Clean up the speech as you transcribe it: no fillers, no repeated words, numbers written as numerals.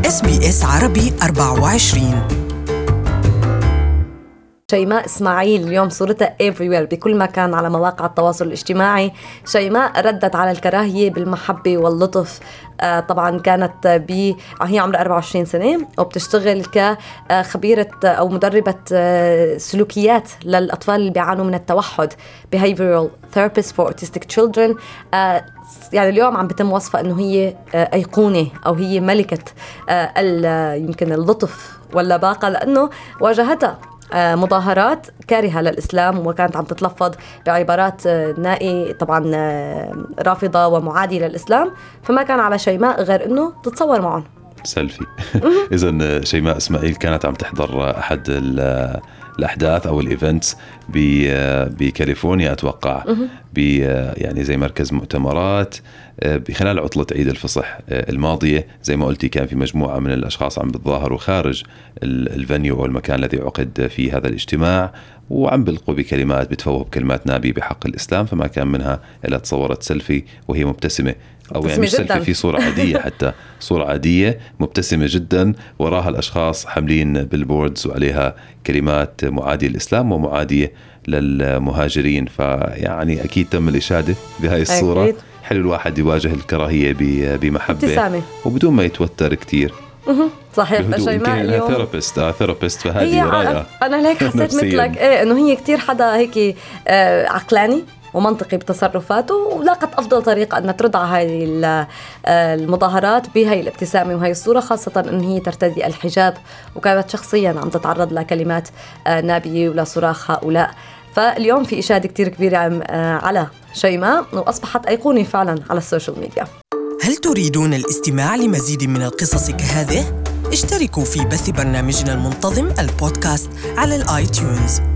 SBS عربي 24. شيماء إسماعيل اليوم صورتها everywhere بكل مكان على مواقع التواصل الاجتماعي. شيماء ردت على الكراهية بالمحبة واللطف. طبعا كانت هي عمرها 24 سنة وبتشتغل كخبيرة أو مدربة سلوكيات للأطفال اللي بيعانوا من التوحد behavioral therapist for autistic children. يعني اليوم عم بتم وصفها أنه هي أيقونة أو هي ملكة يمكن اللطف واللباقة، لأنه واجهتها مظاهرات كارهة للإسلام وكانت عم تتلفظ بعبارات طبعا رافضة ومعادية للإسلام، فما كان على شيماء غير أنه تتصور معهم سيلفي. إذن شيماء إسماعيل كانت عم تحضر أحد الأحداث أو الإيفنتس بكاليفورنيا أتوقع، يعني زي مركز مؤتمرات بخلال عطلة عيد الفصح الماضية. زي ما قلتي كان في مجموعة من الأشخاص عم بتظاهروا خارج الفنيو أو المكان الذي عقد فيه هذا الاجتماع، وعم بلقوا بكلمات بتفوه بكلمات نابية بحق الإسلام، فما كان منها إلا تصورت سيلفي وهي مبتسمة، أو يعني مش سيلفي، في صورة عادية، حتى صورة عادية مبتسمة جدا، وراها الأشخاص حاملين بالبوردز وعليها كلمات معادية للإسلام ومعادية للمهاجرين. فيعني أكيد تم الإشادة بهاي الصورة. أكيد. حلو الواحد يواجه الكراهية بمحبة ابتسامة وبدون ما يتوتر كتير. صحيح. فشيماء اليوم ثيرابيست فهذه رائعة. أنا هيك حسيت مثلك إنه هي كتير حدا هيك عقلاني ومنطقي بتصرفاته، ولاقت أفضل طريقة أن ترد على هذه المظاهرات بهاي الابتسامة وهي الصورة، خاصة أن هي ترتدي الحجاب وكانت شخصيا عم تتعرض لكلمات نابية ولا صراخ هؤلاء. فاليوم في إشادة كتير كبيرة على شيماء وأصبحت أيقونة فعلا على السوشيال ميديا. هل تريدون الاستماع لمزيد من القصص كهذه؟ اشتركوا في بث برنامجنا المنتظم البودكاست على الآيتيونز.